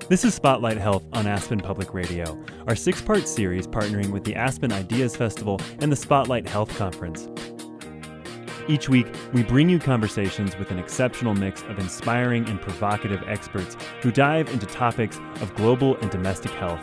This is Spotlight Health on Aspen Public Radio, our 6-part series partnering with the Aspen Ideas Festival and the Spotlight Health Conference. Each week, we bring you conversations with an exceptional mix of inspiring and provocative experts who dive into topics of global and domestic health.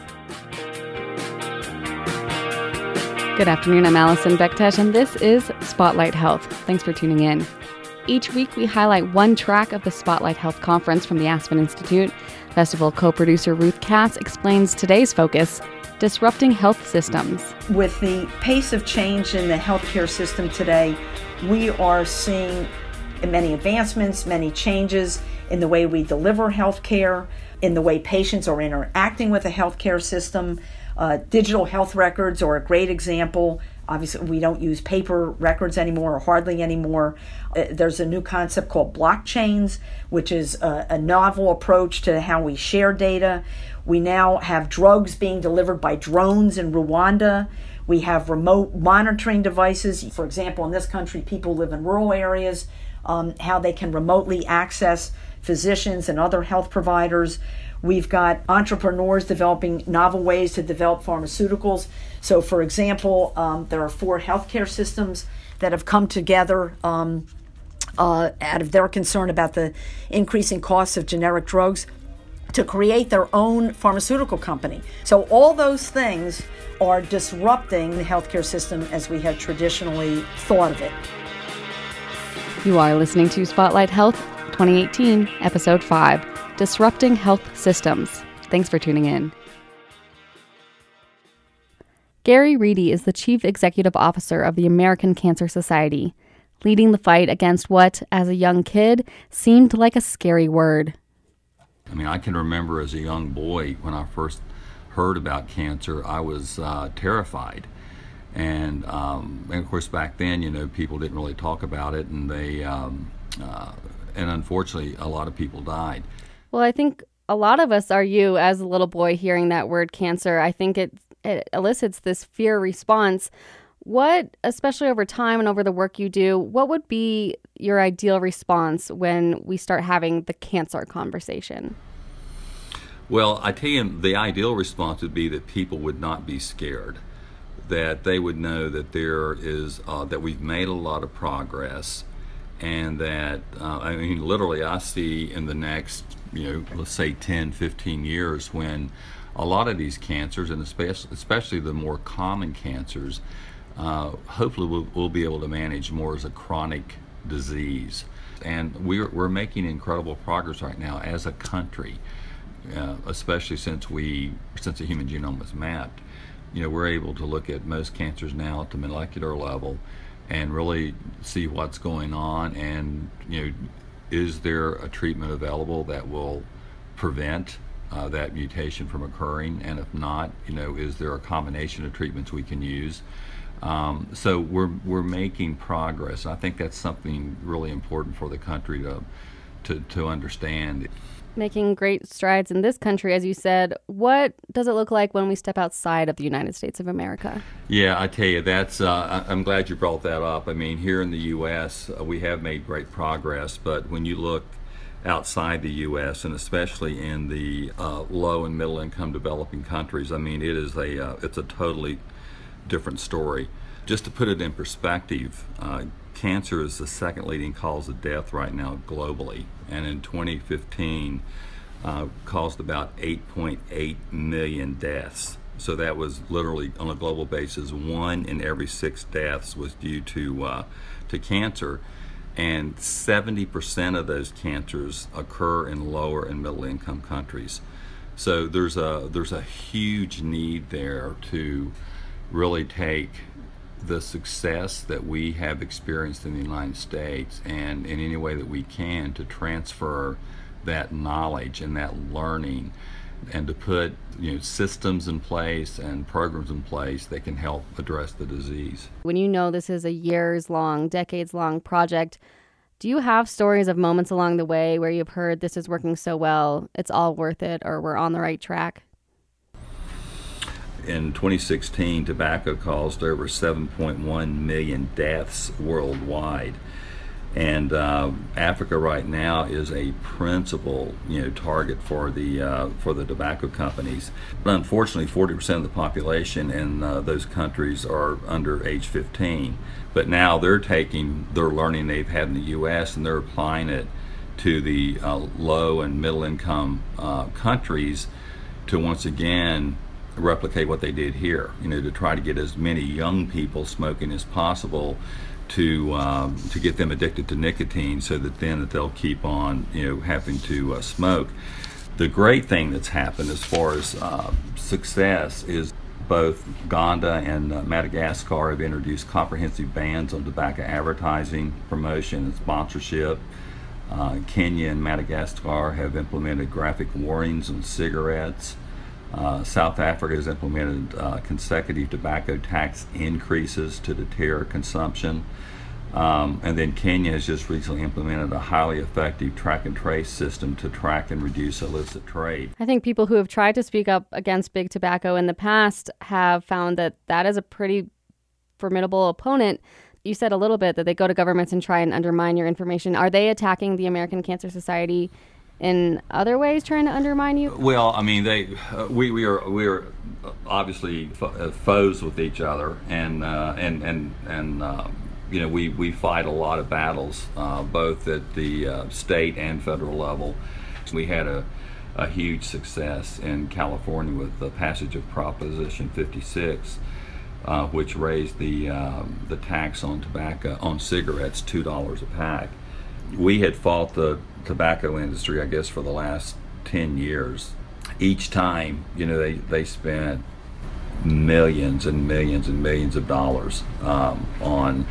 Good afternoon, I'm Allison Bektesh, and this is Spotlight Health. Thanks for tuning in. Each week, we highlight one track of the Spotlight Health Conference from the Aspen Institute. Festival co-producer Ruth Katz explains today's focus, disrupting health systems. With the pace of change in the healthcare system today, we are seeing many advancements, many changes in the way we deliver healthcare, in the way patients are interacting with the healthcare system. Digital health records are a great example. Obviously, we don't use paper records anymore, or hardly anymore. There's a new concept called blockchains, which is a novel approach to how we share data. We now have drugs being delivered by drones in Rwanda. We have remote monitoring devices. For example, in this country, people live in rural areas, how they can remotely access physicians and other health providers. We've got entrepreneurs developing novel ways to develop pharmaceuticals. So, for example, there are 4 healthcare systems that have come together out of their concern about the increasing costs of generic drugs to create their own pharmaceutical company. So all those things are disrupting the healthcare system as we have traditionally thought of it. You are listening to Spotlight Health 2018, Episode 5. Disrupting Health Systems. Thanks for tuning in. Gary Reedy is the Chief Executive Officer of the American Cancer Society, leading the fight against what, as a young kid, seemed like a scary word. I mean, I can remember as a young boy when I first heard about cancer, I was terrified. And of course, back then, people didn't really talk about it, and and unfortunately, a lot of people died. Well, I think a lot of us are you as a little boy hearing that word cancer. I think it elicits this fear response. What, especially over time and over the work you do, what would be your ideal response when we start having the cancer conversation? Well, I tell you, the ideal response would be that people would not be scared, that they would know that there is, that we've made a lot of progress, and that, literally I see in the next, let's say 10, 15 years when a lot of these cancers, and especially the more common cancers, hopefully we'll be able to manage more as a chronic disease. And we're making incredible progress right now as a country, especially since the human genome was mapped. We're able to look at most cancers now at the molecular level and really see what's going on, and is there a treatment available that will prevent that mutation from occurring, and if not, is there a combination of treatments we can use? So we're making progress. I think that's something really important for the country to understand. Making great strides in this country, as you said. What does it look like when we step outside of the United States of America? Yeah, I tell you, that's. I'm glad you brought that up. I mean, here in the U.S., we have made great progress, but when you look outside the U.S., and especially in the low and middle income developing countries, I mean, it's a totally different story. Just to put it in perspective, cancer is the second leading cause of death right now globally, and in 2015 caused about 8.8 million deaths. So that was literally, on a global basis, 1 in every 6 deaths was due to cancer, and 70% of those cancers occur in lower and middle income countries. So there's a huge need there to really take the success that we have experienced in the United States, and in any way that we can, to transfer that knowledge and that learning, and to put systems in place and programs in place that can help address the disease. When this is a years-long, decades-long project, do you have stories of moments along the way where you've heard this is working so well, it's all worth it, or we're on the right track? In 2016, tobacco caused over 7.1 million deaths worldwide. And Africa right now is a principal, target for the tobacco companies. But unfortunately, 40% of the population in those countries are under age 15. But now they're taking their learning they've had in the U.S. and they're applying it to the low and middle income countries to once again replicate what they did here. To try to get as many young people smoking as possible, to get them addicted to nicotine, so that they'll keep on having to smoke. The great thing that's happened as far as success is both Uganda and Madagascar have introduced comprehensive bans on tobacco advertising, promotion, and sponsorship. Kenya and Madagascar have implemented graphic warnings on cigarettes. South Africa has implemented consecutive tobacco tax increases to deter consumption. And then Kenya has just recently implemented a highly effective track and trace system to track and reduce illicit trade. I think people who have tried to speak up against big tobacco in the past have found that is a pretty formidable opponent. You said a little bit that they go to governments and try and undermine your information. Are they attacking the American Cancer Society in other ways, trying to undermine you? Well, I mean, we are obviously foes with each other, and we fight a lot of battles, both at the state and federal level. We had a huge success in California with the passage of Proposition 56, which raised the tax on tobacco on cigarettes $2 a pack. We had fought the tobacco industry, I guess, for the last 10 years. Each time, they spent millions and millions and millions of dollars on,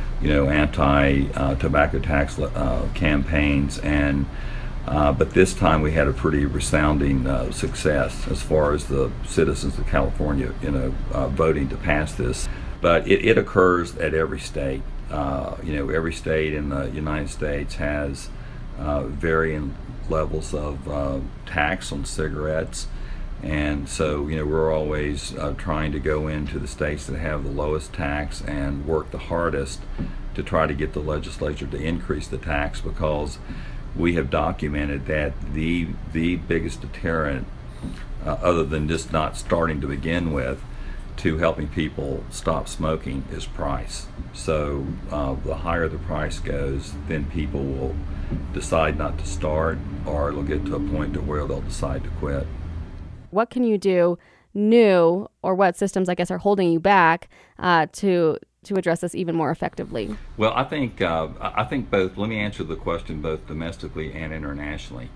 anti-tobacco tax campaigns, and but this time we had a pretty resounding success as far as the citizens of California, voting to pass this. But it occurs at every state. Every state in the United States has varying levels of tax on cigarettes, and so we're always trying to go into the states that have the lowest tax and work the hardest to try to get the legislature to increase the tax, because we have documented that the biggest deterrent, other than just not starting to begin with, to helping people stop smoking is price. So the higher the price goes, then people will decide not to start, or they'll get to a point to where they'll decide to quit. What can you do new, or what systems, I guess, are holding you back to address this even more effectively? Well, I think both. Let me answer the question both domestically and internationally.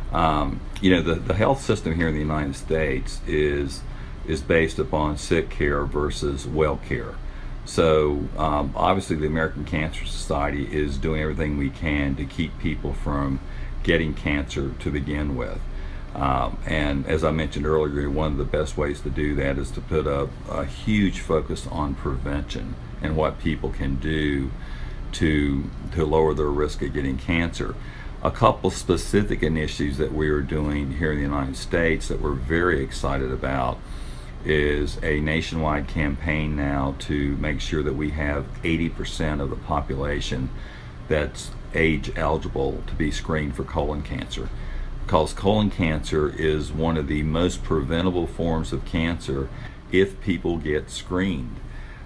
The health system here in the United States is based upon sick care versus well care. So obviously the American Cancer Society is doing everything we can to keep people from getting cancer to begin with. And as I mentioned earlier, one of the best ways to do that is to put a huge focus on prevention and what people can do to lower their risk of getting cancer. A couple specific initiatives that we are doing here in the United States that we're very excited about is a nationwide campaign now to make sure that we have 80% of the population that's age eligible to be screened for colon cancer. Because colon cancer is one of the most preventable forms of cancer if people get screened.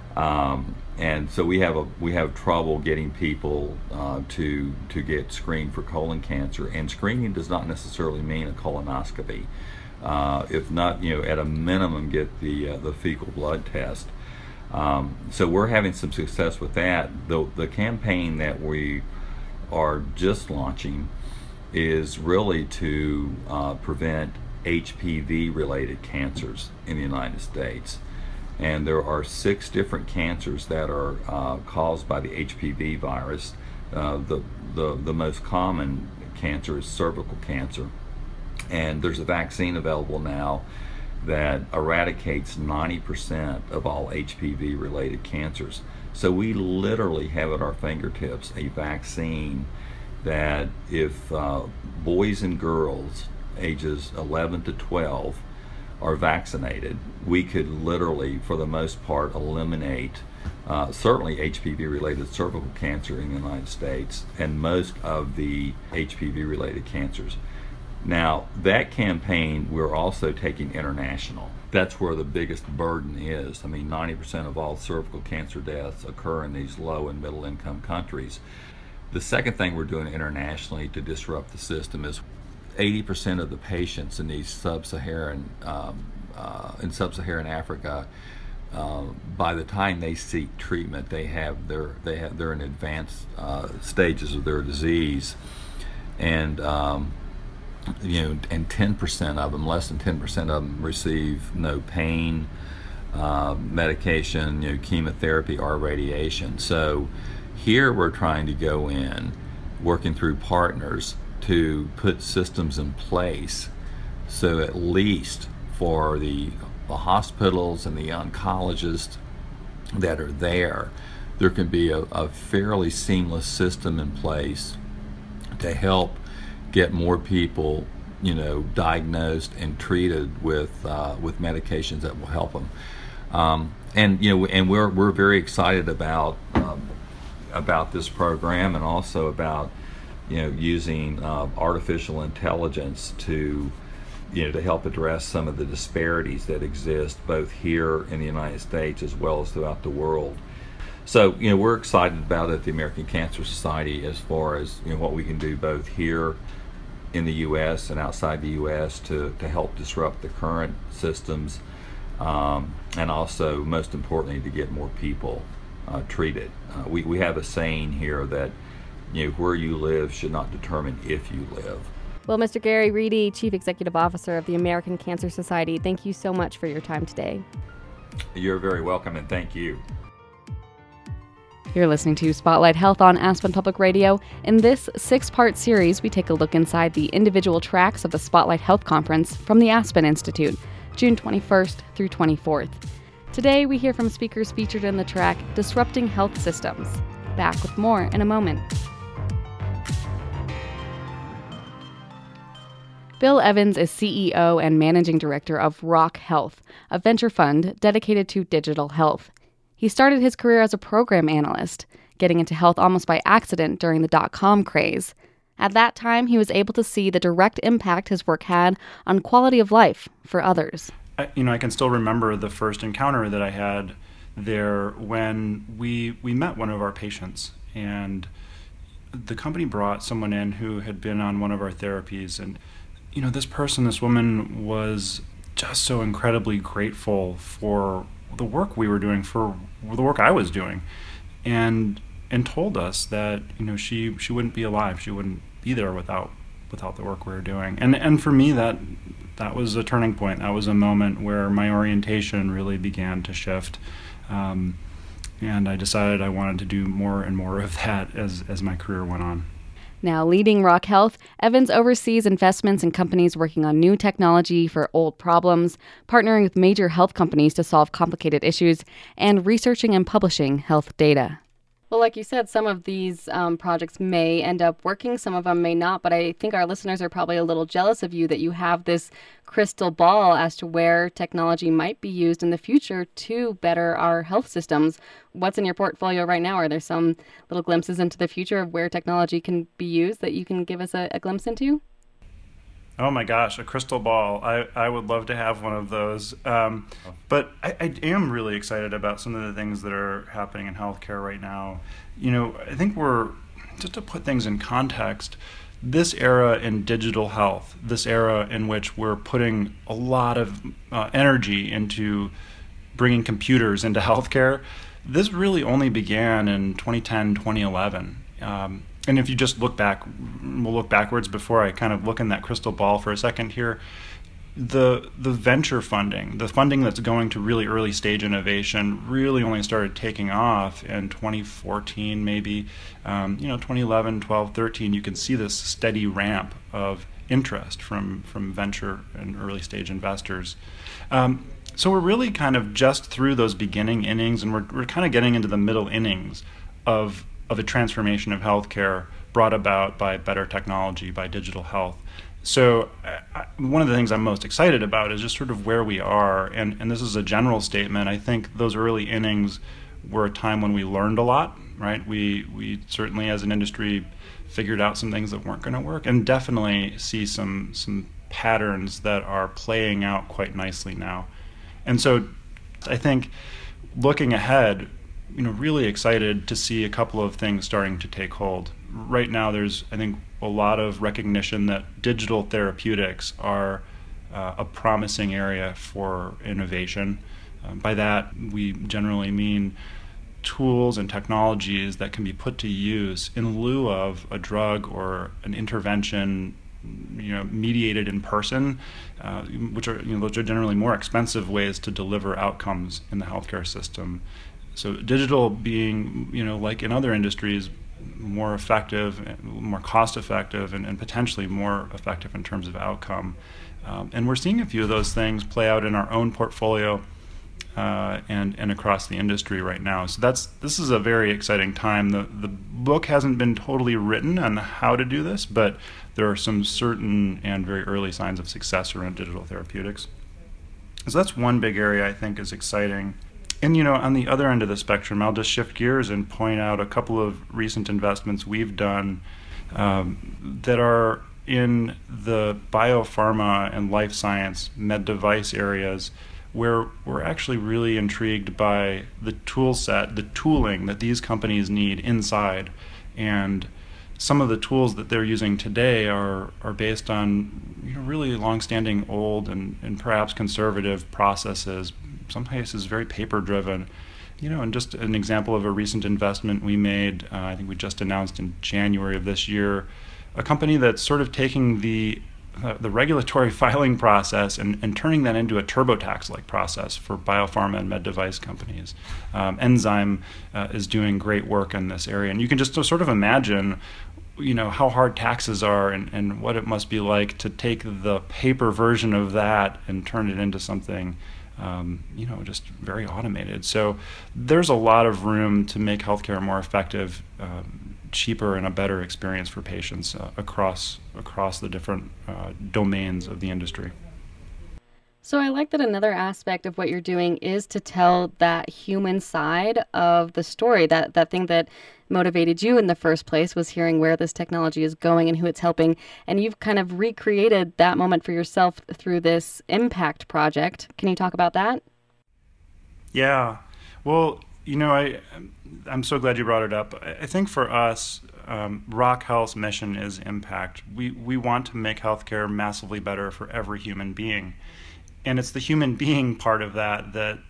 And so we have trouble getting people to get screened for colon cancer. And screening does not necessarily mean a colonoscopy. If not, at a minimum, get the fecal blood test. So we're having some success with that. The campaign that we are just launching is really to prevent HPV-related cancers in the United States. And there are 6 different cancers that are caused by the HPV virus. The most common cancer is cervical cancer. And there's a vaccine available now that eradicates 90% of all HPV-related cancers. So we literally have at our fingertips a vaccine that if boys and girls ages 11 to 12 are vaccinated, we could literally, for the most part, eliminate certainly HPV-related cervical cancer in the United States and most of the HPV-related cancers. Now, that campaign we're also taking international. That's where the biggest burden is. I mean, 90% of all cervical cancer deaths occur in these low and middle income countries. The second thing we're doing internationally to disrupt the system is 80% of the patients in these sub-Saharan Africa, by the time they seek treatment, they're in advanced stages of their disease, and and 10% of them, less than 10% of them, receive no pain medication, chemotherapy or radiation. So here we're trying to go in, working through partners to put systems in place so at least for the hospitals and the oncologists that are there can be a fairly seamless system in place to help get more people, diagnosed and treated with medications that will help them. And we're very excited about this program, and also about using artificial intelligence to help address some of the disparities that exist both here in the United States as well as throughout the world. So we're excited about it at the American Cancer Society as far as what we can do both here in the U.S. and outside the U.S. to help disrupt the current systems, and also, most importantly, to get more people treated. We have a saying here that where you live should not determine if you live. Well, Mr. Gary Reedy, Chief Executive Officer of the American Cancer Society, thank you so much for your time today. You're very welcome, and thank you. You're listening to Spotlight Health on Aspen Public Radio. In this 6-part series, we take a look inside the individual tracks of the Spotlight Health Conference from the Aspen Institute, June 21st through 24th. Today, we hear from speakers featured in the track Disrupting Health Systems. Back with more in a moment. Bill Evans is CEO and Managing Director of Rock Health, a venture fund dedicated to digital health. He started his career as a program analyst, getting into health almost by accident during the .com craze. At that time, he was able to see the direct impact his work had on quality of life for others. I can still remember the first encounter that I had there when we met one of our patients, and the company brought someone in who had been on one of our therapies, and this woman was just so incredibly grateful for the work we were doing, for the work I was doing, and told us that she wouldn't be alive, she wouldn't be there without the work we were doing. And for me, that was a turning point. That was a moment where my orientation really began to shift, and I decided I wanted to do more and more of that as my career went on. Now leading Rock Health, Evans oversees investments in companies working on new technology for old problems, partnering with major health companies to solve complicated issues, and researching and publishing health data. Well, like you said, some of these projects may end up working, some of them may not, but I think our listeners are probably a little jealous of you that you have this crystal ball as to where technology might be used in the future to better our health systems. What's in your portfolio right now? Are there some little glimpses into the future of where technology can be used that you can give us a glimpse into? Oh my gosh, a crystal ball. I would love to have one of those. But I am really excited about some of the things that are happening in healthcare right now. I think just to put things in context, this era in digital health, this era in which we're putting a lot of energy into bringing computers into healthcare, this really only began in 2010, 2011. And if you just look back, we'll look backwards before I kind of look in that crystal ball for a second here. The venture funding, the funding that's going to really early stage innovation, really only started taking off in 2014, maybe. 2011, 12, 13, you can see this steady ramp of interest from venture and early stage investors. So we're really kind of just through those beginning innings, and we're kind of getting into the middle innings of a transformation of healthcare brought about by better technology, by digital health. So one of the things I'm most excited about is just sort of where we are. And this is a general statement. I think those early innings were a time when we learned a lot, right? We certainly as an industry figured out some things that weren't going to work, and definitely see some patterns that are playing out quite nicely now. And so I think looking ahead, really excited to see a couple of things starting to take hold. Right now there's, I think, a lot of recognition that digital therapeutics are a promising area for innovation. By that, we generally mean tools and technologies that can be put to use in lieu of a drug or an intervention, mediated in person, which are generally more expensive ways to deliver outcomes in the healthcare system. So digital being, like in other industries, more effective, more cost-effective, and potentially more effective in terms of outcome. And we're seeing a few of those things play out in our own portfolio and across the industry right now. So this is a very exciting time. The book hasn't been totally written on how to do this, but there are some certain and very early signs of success around digital therapeutics. So that's one big area I think is exciting. And on the other end of the spectrum, I'll just shift gears and point out a couple of recent investments we've done that are in the biopharma and life science med device areas, where we're actually really intrigued by the tool set, the tooling that these companies need inside. And some of the tools that they're using today are based on really long-standing old and perhaps conservative processes, some cases very paper-driven. And just an example of a recent investment we made, I think we just announced in January of this year, a company that's sort of taking the regulatory filing process and turning that into a TurboTax-like process for biopharma and med device companies. Enzyme is doing great work in this area. And you can just sort of imagine how hard taxes are and what it must be like to take the paper version of that and turn it into something just very automated. So there's a lot of room to make healthcare more effective, cheaper, and a better experience for patients across the different domains of the industry. So I like that another aspect of what you're doing is to tell that human side of the story, that thing that motivated you in the first place was hearing where this technology is going and who it's helping. And you've kind of recreated that moment for yourself through this impact project. Can you talk about that? Yeah. Well, I'm so glad you brought it up. I think for us, Rock Health's mission is impact. We want to make healthcare massively better for every human being. And it's the human being part of that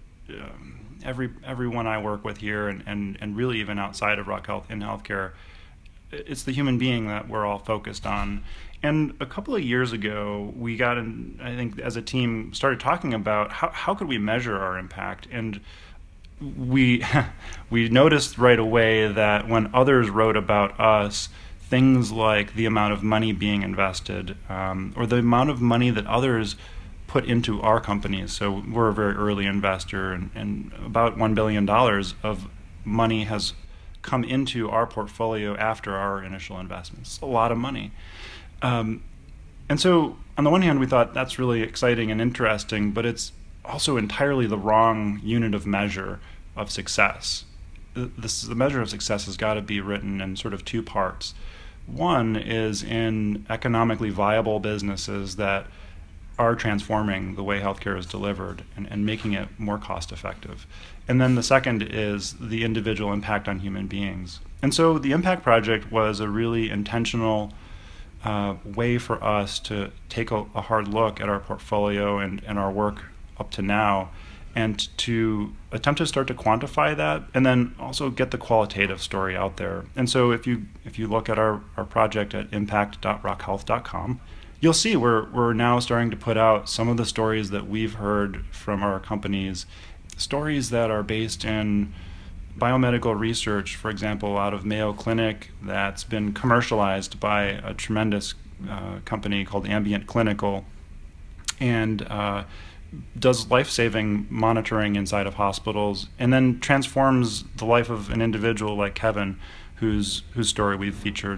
everyone I work with here and really even outside of Rock Health in healthcare, it's the human being that we're all focused on. And a couple of years ago, we got in, I think as a team, started talking about how could we measure our impact. And we noticed right away that when others wrote about us, things like the amount of money being invested or the amount of money that others put into our companies. So we're a very early investor, and about $1 billion of money has come into our portfolio after our initial investments. It's a lot of money. And so on the one hand, we thought that's really exciting and interesting, but it's also entirely the wrong unit of measure of success. The measure of success has got to be written in sort of two parts. One is in economically viable businesses that are transforming the way healthcare is delivered and making it more cost effective. And then the second is the individual impact on human beings. And so the Impact Project was a really intentional way for us to take a hard look at our portfolio and our work up to now, and to attempt to start to quantify that, and then also get the qualitative story out there. And so if you look at our project at impact.rockhealth.com, you'll see we're now starting to put out some of the stories that we've heard from our companies, stories that are based in biomedical research, for example, out of Mayo Clinic that's been commercialized by a tremendous company called Ambient Clinical, and does life-saving monitoring inside of hospitals, and then transforms the life of an individual like Kevin, whose story we've featured.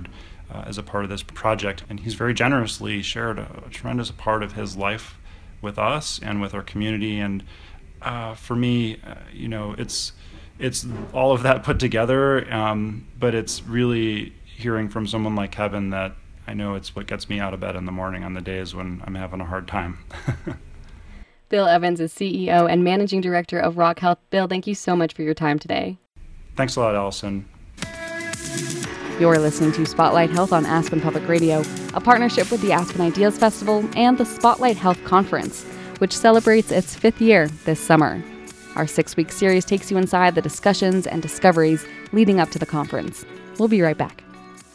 as a part of this project. And he's very generously shared a tremendous part of his life with us and with our community. And for me, it's all of that put together, but it's really hearing from someone like Kevin that I know it's what gets me out of bed in the morning on the days when I'm having a hard time. Bill Evans is CEO and Managing Director of Rock Health. Bill, thank you so much for your time today. Thanks a lot, Allison. You're listening to Spotlight Health on Aspen Public Radio, a partnership with the Aspen Ideas Festival and the Spotlight Health Conference, which celebrates its 5th year this summer. Our 6-week series takes you inside the discussions and discoveries leading up to the conference. We'll be right back.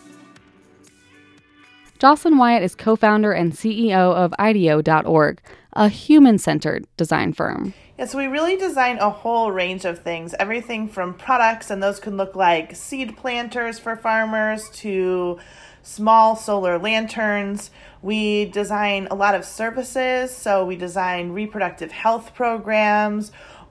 Jocelyn Wyatt is co-founder and CEO of IDEO.org, a human-centered design firm. So we really design a whole range of things, everything from products, and those can look like seed planters for farmers, to small solar lanterns. We design a lot of services, so we design reproductive health programs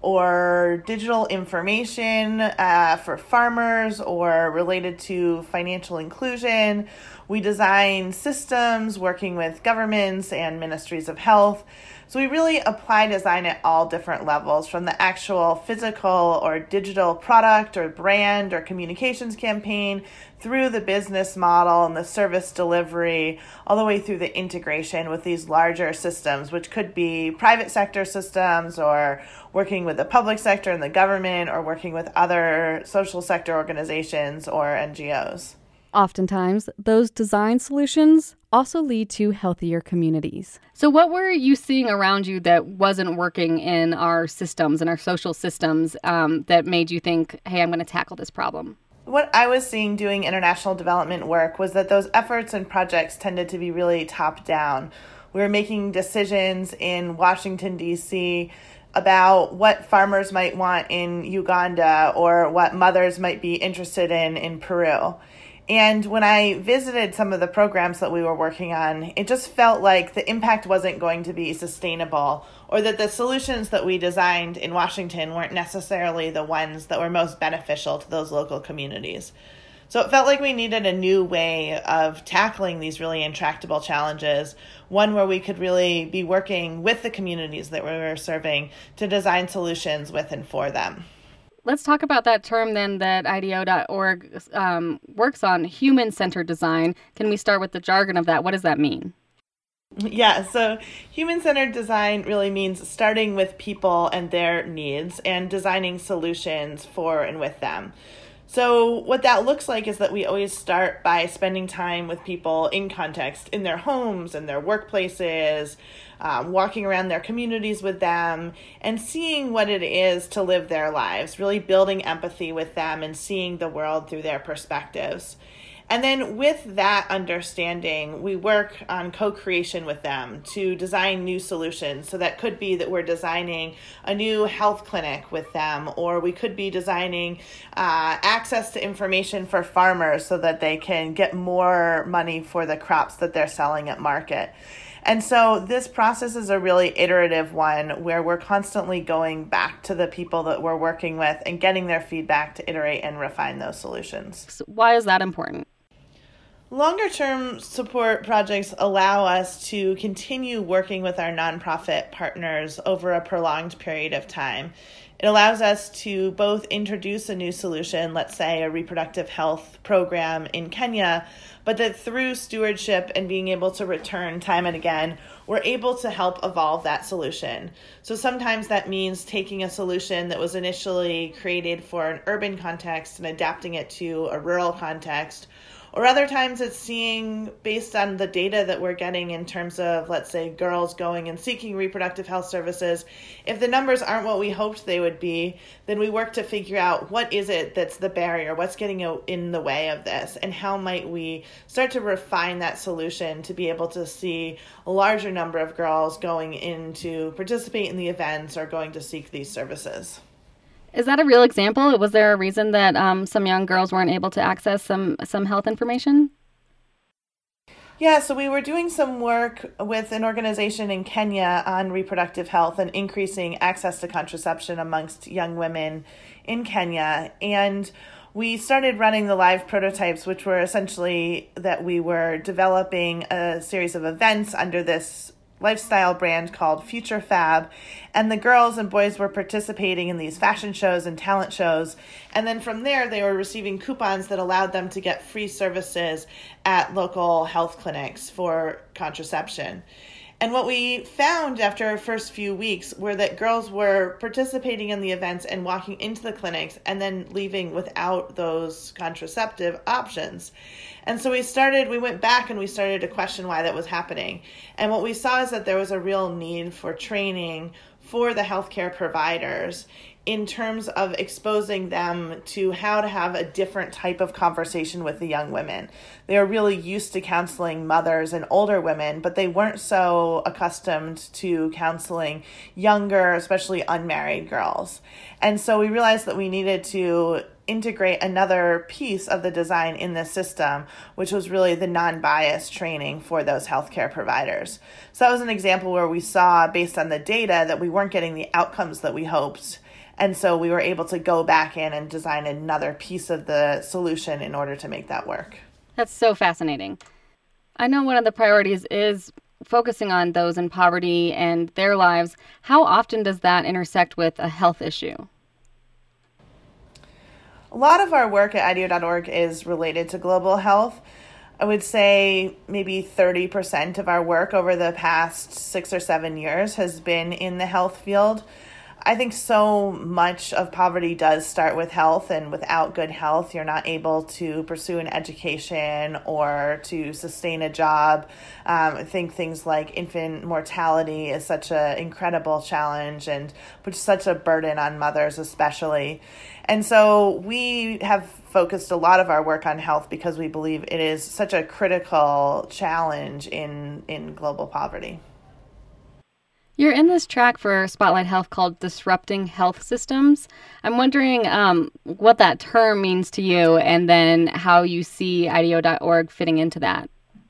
or digital information for farmers or related to financial inclusion. We design systems working with governments and ministries of health. So we really apply design at all different levels, from the actual physical or digital product or brand or communications campaign, through the business model and the service delivery, all the way through the integration with these larger systems, which could be private sector systems or working with the public sector and the government or working with other social sector organizations or NGOs. Oftentimes, those design solutions also lead to healthier communities. So what were you seeing around you that wasn't working in our systems, in our social systems, that made you think, hey, I'm going to tackle this problem? What I was seeing doing international development work was that those efforts and projects tended to be really top-down. We were making decisions in Washington, D.C., about what farmers might want in Uganda or what mothers might be interested in Peru. And when I visited some of the programs that we were working on, it just felt like the impact wasn't going to be sustainable, or that the solutions that we designed in Washington weren't necessarily the ones that were most beneficial to those local communities. So it felt like we needed a new way of tackling these really intractable challenges, one where we could really be working with the communities that we were serving to design solutions with and for them. Let's talk about that term then that IDEO.org works on, human-centered design. Can we start with the jargon of that? What does that mean? Yeah, so human-centered design really means starting with people and their needs and designing solutions for and with them. So what that looks like is that we always start by spending time with people in context, in their homes, in their workplaces, walking around their communities with them, and seeing what it is to live their lives, really building empathy with them and seeing the world through their perspectives. And then with that understanding, we work on co-creation with them to design new solutions. So that could be that we're designing a new health clinic with them, or we could be designing access to information for farmers so that they can get more money for the crops that they're selling at market. And so this process is a really iterative one where we're constantly going back to the people that we're working with and getting their feedback to iterate and refine those solutions. So why is that important? Longer-term support projects allow us to continue working with our nonprofit partners over a prolonged period of time. It allows us to both introduce a new solution, let's say a reproductive health program in Kenya, but that through stewardship and being able to return time and again, we're able to help evolve that solution. So sometimes that means taking a solution that was initially created for an urban context and adapting it to a rural context. Or other times it's seeing, based on the data that we're getting in terms of, let's say, girls going and seeking reproductive health services, if the numbers aren't what we hoped they would be, then we work to figure out what is it that's the barrier, what's getting in the way of this, and how might we start to refine that solution to be able to see a larger number of girls going in to participate in the events or going to seek these services. Is that a real example? Was there a reason that some young girls weren't able to access some health information? Yeah, so we were doing some work with an organization in Kenya on reproductive health and increasing access to contraception amongst young women in Kenya. And we started running the live prototypes, which were essentially that we were developing a series of events under this lifestyle brand called Future Fab, and the girls and boys were participating in these fashion shows and talent shows, and then from there they were receiving coupons that allowed them to get free services at local health clinics for contraception. And what we found after our first few weeks were that girls were participating in the events and walking into the clinics and then leaving without those contraceptive options. And so we went back and we started to question why that was happening. And what we saw is that there was a real need for training for the healthcare providers in terms of exposing them to how to have a different type of conversation with the young women. They are really used to counseling mothers and older women, but they weren't so accustomed to counseling younger, especially unmarried girls. And so we realized that we needed to integrate another piece of the design in this system, which was really the non-biased training for those healthcare providers. So that was an example where we saw, based on the data, that we weren't getting the outcomes that we hoped. And so we were able to go back in and design another piece of the solution in order to make that work. That's so fascinating. I know one of the priorities is focusing on those in poverty and their lives. How often does that intersect with a health issue? A lot of our work at IDEO.org is related to global health. I would say maybe 30% of our work over the past 6 or 7 years has been in the health field. I think so much of poverty does start with health, and without good health, you're not able to pursue an education or to sustain a job. I think things like infant mortality is such an incredible challenge and puts such a burden on mothers especially. And so we have focused a lot of our work on health because we believe it is such a critical challenge in global poverty. You're in this track for Spotlight Health called Disrupting Health Systems. I'm wondering what that term means to you and then how you see IDEO.org fitting into that.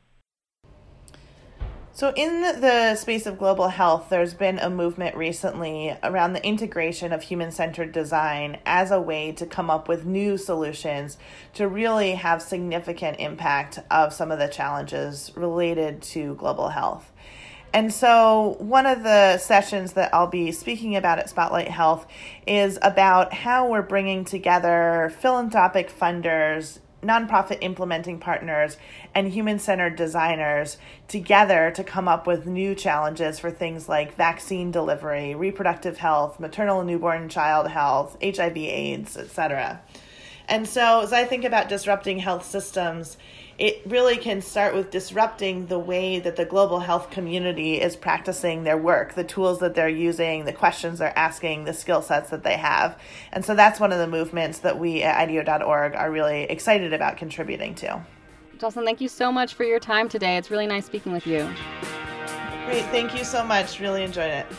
So in the space of global health, there's been a movement recently around the integration of human-centered design as a way to come up with new solutions to really have significant impact of some of the challenges related to global health. And so one of the sessions that I'll be speaking about at Spotlight Health is about how we're bringing together philanthropic funders, nonprofit implementing partners, and human-centered designers together to come up with new challenges for things like vaccine delivery, reproductive health, maternal and newborn child health, HIV/AIDS, etc. And so as I think about disrupting health systems, it really can start with disrupting the way that the global health community is practicing their work, the tools that they're using, the questions they're asking, the skill sets that they have. And so that's one of the movements that we at IDEO.org are really excited about contributing to. Jocelyn, thank you so much for your time today. It's really nice speaking with you. Great. Thank you so much. Really enjoyed it.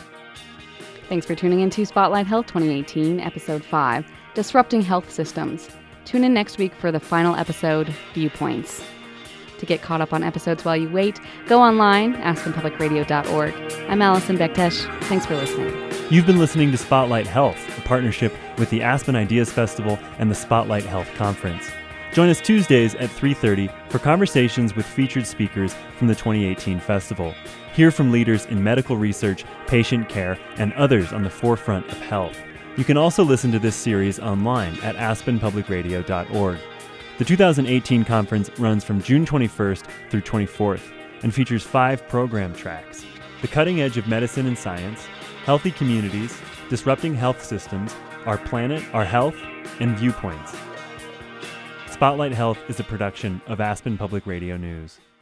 Thanks for tuning in to Spotlight Health 2018, Episode 5, Disrupting Health Systems. Tune in next week for the final episode, Viewpoints. To get caught up on episodes while you wait, go online, aspenpublicradio.org. I'm Allison Bektesh. Thanks for listening. You've been listening to Spotlight Health, a partnership with the Aspen Ideas Festival and the Spotlight Health Conference. Join us Tuesdays at 3:30 for conversations with featured speakers from the 2018 festival. Hear from leaders in medical research, patient care, and others on the forefront of health. You can also listen to this series online at aspenpublicradio.org. The 2018 conference runs from June 21st through 24th and features 5 program tracks: The Cutting Edge of Medicine and Science, Healthy Communities, Disrupting Health Systems, Our Planet, Our Health, and Viewpoints. Spotlight Health is a production of Aspen Public Radio News.